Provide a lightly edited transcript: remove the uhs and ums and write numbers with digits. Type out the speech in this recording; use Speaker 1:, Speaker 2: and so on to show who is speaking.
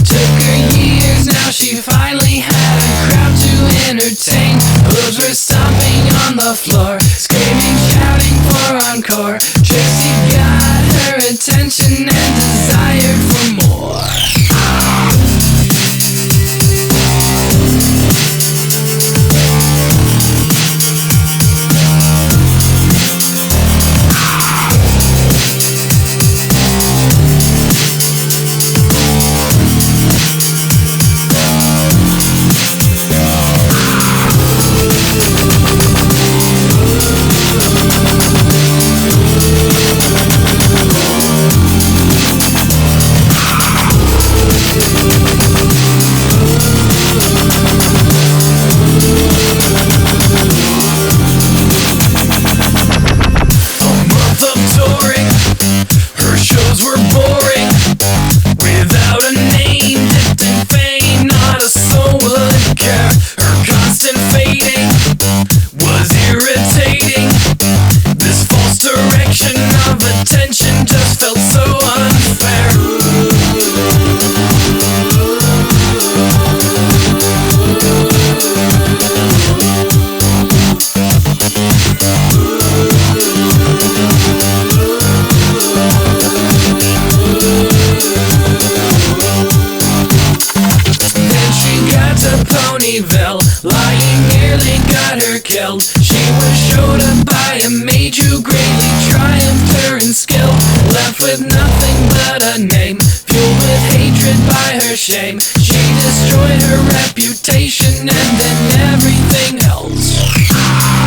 Speaker 1: Took her years, now she finally had a crowd to entertain. Hooves were stomping on the floor, screaming, shouting for encore. Trixie got her attention and desired for more. Attention just felt so unfair. Then she got to Ponyville, lying nearly got her killed. She was showed up by a mage who greatly triumphed her in skill. Left with nothing but a name, fueled with hatred by her shame. She destroyed her reputation and then everything else.